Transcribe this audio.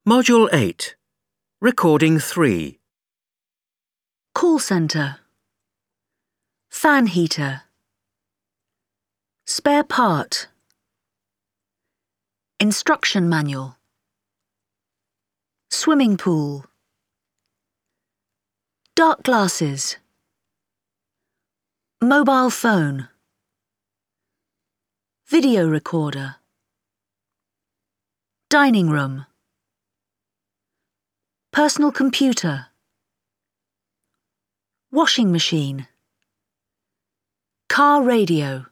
Module 8. Recording 3. Call centre. Fan heater. Spare part. Instruction manual. Swimming pool. Dark glasses. Mobile phone. Video recorder. Dining room. Personal computer. Washing machine. Car radio.